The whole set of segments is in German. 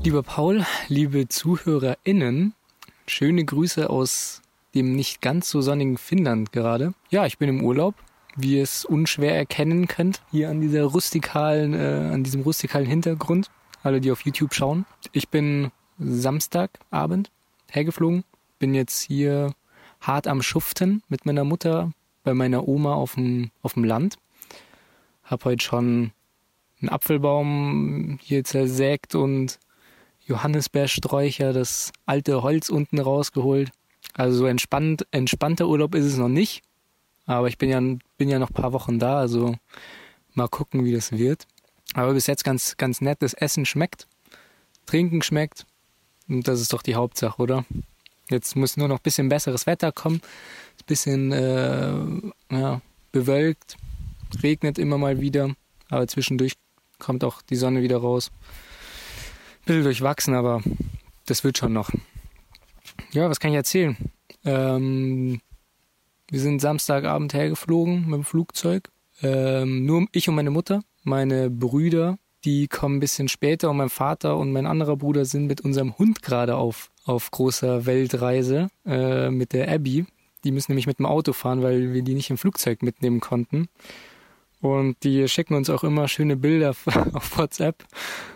Lieber Paul, liebe ZuhörerInnen, schöne Grüße aus dem nicht ganz so sonnigen Finnland gerade. Ja, ich bin im Urlaub, wie ihr es unschwer erkennen könnt, hier an diesem rustikalen Hintergrund, alle, die auf YouTube schauen. Ich bin Samstagabend hergeflogen, bin jetzt hier hart am Schuften mit meiner Mutter bei meiner Oma auf dem Land. Hab heute schon einen Apfelbaum hier zersägt und Johannisbeersträucher, das alte Holz unten rausgeholt. Also so entspannter Urlaub ist es noch nicht. Aber ich bin ja noch ein paar Wochen da, also mal gucken, wie das wird. Aber bis jetzt ganz, ganz nett. Das Essen schmeckt, Trinken schmeckt und das ist doch die Hauptsache, oder? Jetzt muss nur noch ein bisschen besseres Wetter kommen. Ein bisschen bewölkt, regnet immer mal wieder, aber zwischendurch kommt auch die Sonne wieder raus. Ein bisschen durchwachsen, aber das wird schon noch. Ja, was kann ich erzählen? Wir sind Samstagabend hergeflogen mit dem Flugzeug. Nur ich und meine Mutter. Meine Brüder, die kommen ein bisschen später und mein Vater und mein anderer Bruder sind mit unserem Hund gerade auf großer Weltreise mit der Abby. Die müssen nämlich mit dem Auto fahren, weil wir die nicht im Flugzeug mitnehmen konnten. Und die schicken uns auch immer schöne Bilder auf WhatsApp.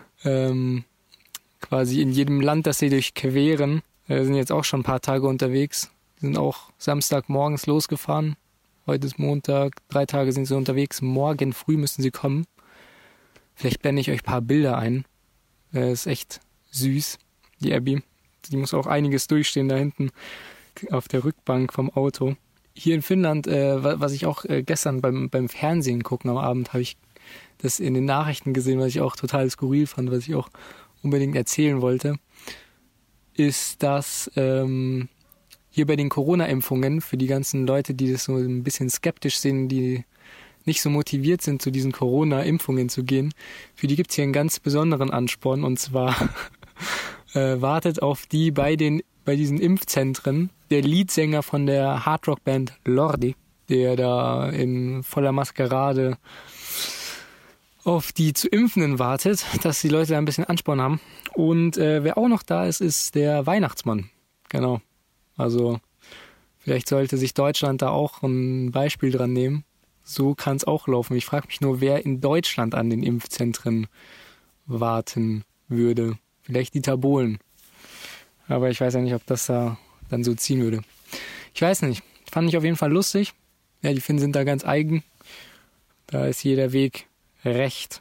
Quasi in jedem Land, das sie durchqueren. Sind jetzt auch schon ein paar Tage unterwegs. Sind auch Samstagmorgens losgefahren. Heute ist Montag, 3 Tage sind sie unterwegs. Morgen früh müssen sie kommen. Vielleicht blende ich euch ein paar Bilder ein. Ist echt süß, die Abby. Die muss auch einiges durchstehen da hinten auf der Rückbank vom Auto. Hier in Finnland, was ich auch gestern beim Fernsehen gucken am Abend, habe ich das in den Nachrichten gesehen, was ich auch total skurril fand, was ich auch unbedingt erzählen wollte, ist, dass hier bei den Corona-Impfungen für die ganzen Leute, die das so ein bisschen skeptisch sehen, die nicht so motiviert sind, zu diesen Corona-Impfungen zu gehen, für die gibt es hier einen ganz besonderen Ansporn, und zwar wartet auf die bei diesen Impfzentren der Leadsänger von der Hardrock-Band Lordi, der da in voller Maskerade auf die zu Impfenden wartet, dass die Leute da ein bisschen Ansporn haben. Und wer auch noch da ist, ist der Weihnachtsmann. Genau. Also vielleicht sollte sich Deutschland da auch ein Beispiel dran nehmen. So kann es auch laufen. Ich frage mich nur, wer in Deutschland an den Impfzentren warten würde. Vielleicht Dieter Bohlen. Aber ich weiß ja nicht, ob das da dann so ziehen würde. Ich weiß nicht. Fand ich auf jeden Fall lustig. Ja, die Finnen sind da ganz eigen. Da ist jeder Weg recht.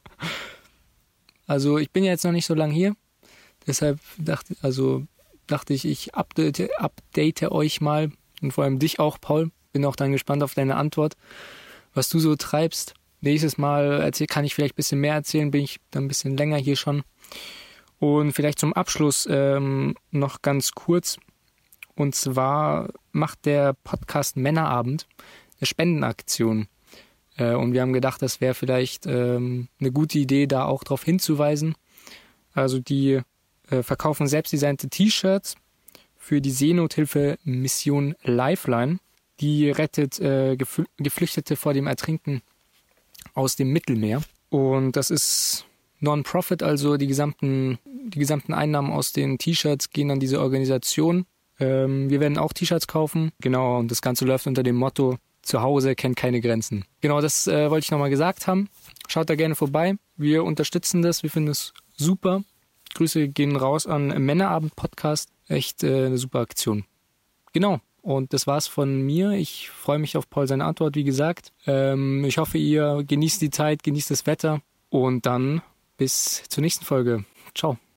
Also ich bin ja jetzt noch nicht so lange hier. Deshalb dachte ich update euch mal. Und vor allem dich auch, Paul. Bin auch dann gespannt auf deine Antwort, was du so treibst. Nächstes Mal kann ich vielleicht ein bisschen mehr erzählen. Bin ich dann ein bisschen länger hier schon. Und vielleicht zum Abschluss noch ganz kurz. Und zwar macht der Podcast Männerabend eine Spendenaktion. Und wir haben gedacht, das wäre vielleicht eine gute Idee, da auch darauf hinzuweisen. Also die verkaufen selbstdesignte T-Shirts für die Seenothilfe Mission Lifeline. Die rettet Geflüchtete vor dem Ertrinken aus dem Mittelmeer. Und das ist Non-Profit, also die gesamten Einnahmen aus den T-Shirts gehen an diese Organisation. Wir werden auch T-Shirts kaufen. Genau, und das Ganze läuft unter dem Motto: Zu Hause kennt keine Grenzen. Genau, das wollte ich nochmal gesagt haben. Schaut da gerne vorbei. Wir unterstützen das. Wir finden es super. Grüße gehen raus an Männerabend-Podcast. Echt eine super Aktion. Genau. Und das war's von mir. Ich freue mich auf Paul seine Antwort, wie gesagt. Ich hoffe, ihr genießt die Zeit, genießt das Wetter. Und dann bis zur nächsten Folge. Ciao.